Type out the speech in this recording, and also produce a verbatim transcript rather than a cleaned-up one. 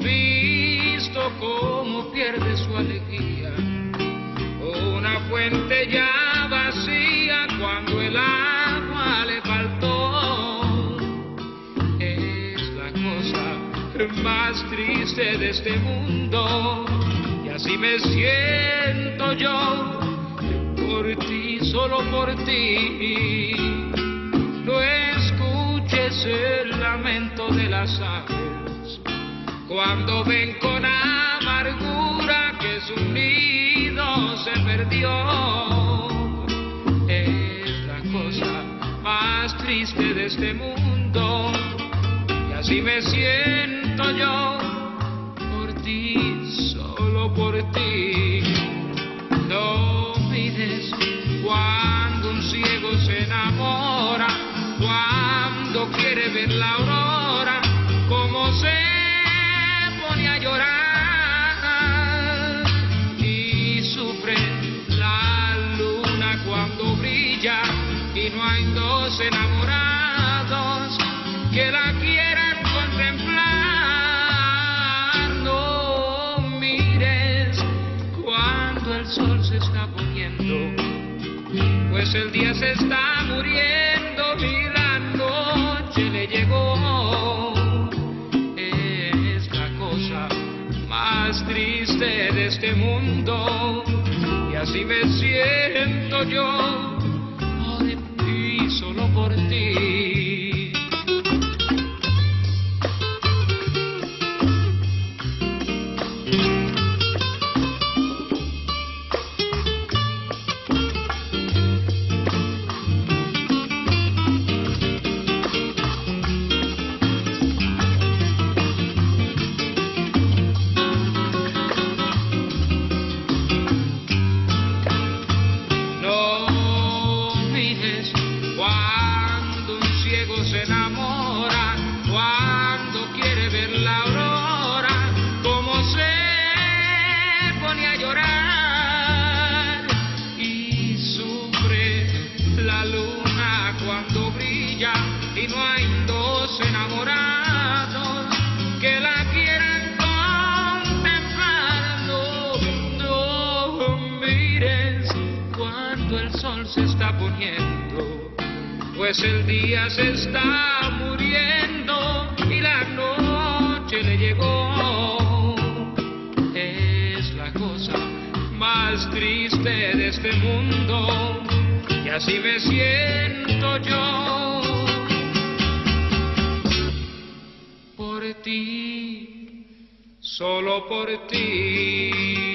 visto cómo pierde su alegría una fuente ya vacía cuando el agua le faltó? Es la cosa más triste de este mundo, y así me siento yo por ti, solo por ti. No escuches el lamento de las aves cuando ven con amargura que su nido se perdió. Es la cosa más triste de este mundo, y así me siento yo por ti, solo por ti. No mires cuando un ciego se enamora, cuando quiere ver la aurora, como se pone a llorar, y sufre la luna cuando brilla y no hay dos enamorados que la quieran contemplar. No mires cuando el sol se está poniendo, pues el día se está muriendo y la noche le llegó. Es la cosa más triste de este mundo, y así me siento yo por ti, solo por ti. Cuando un ciego se enamora, cuando quiere ver la aurora, como se pone a llorar, y sufre la luna cuando brilla y no hay dos enamorados que la quieran contemplar. No, no mires cuando el sol se está poniendo, pues el día se está muriendo y la noche le llegó. Es la cosa más triste de este mundo, y así me siento yo por ti, solo por ti.